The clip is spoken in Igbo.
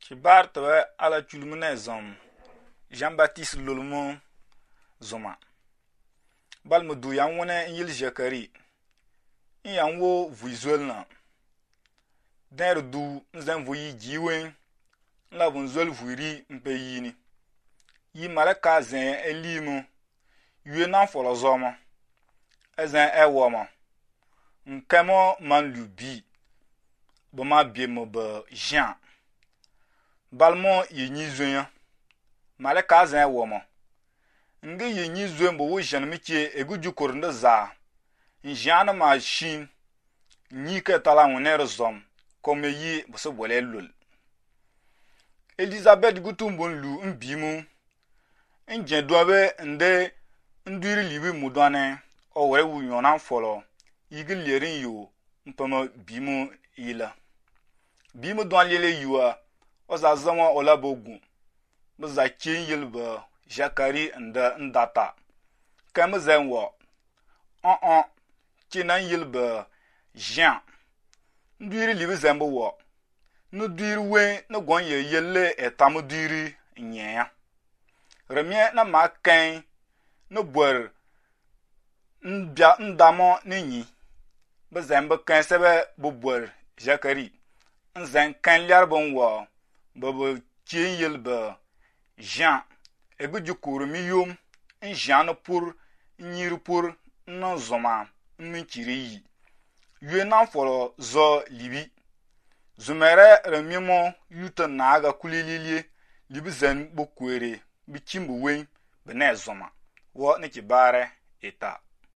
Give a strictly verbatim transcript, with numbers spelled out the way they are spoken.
Kibar tewe ala chulmune zom Jean-Baptiste Lolmo zoma bal me du yan wone yil Jekari in yan wo vuizol na der du nzan vuyi jiwen la bun zol vuiri mpe yini yi malaka zen elimu yue nan folo zoma ezen ewoma nkemo man lubi boma biemo be Jean balmo yi nyi zonya malaka zen ewoma ngi yi nyi zoen bo wo jen miche eguju kornde za njana machine nyi ke tala woner zom comme yi bo so bole lol Elizabeth gutumbon lu mbimu nje dobe nde ndiri libi mudwane o were wu yona folo yigi lerin yo mpama bimu ila bimu don lele yuwa o za zama ola bogu bo za kin yilba Jakari nda ndata kam zenwo on on kinan yilba Jean ndiri libi zembo wo no diri we no gonye yelle etam diri nyea remie na makan no bor nbia ndamo ninyi be zembo kan sebe bo bor Jakari nzen kan liarbon wo bobo kin yilba Jean eguju kurumi yom Jean pour nyir pour no zoma nchiri yi yue nan folo zo libi zumere remimo yuta naga kulililie libi zen bokwere bi kimbu wen bene zoma wo ne kibare eta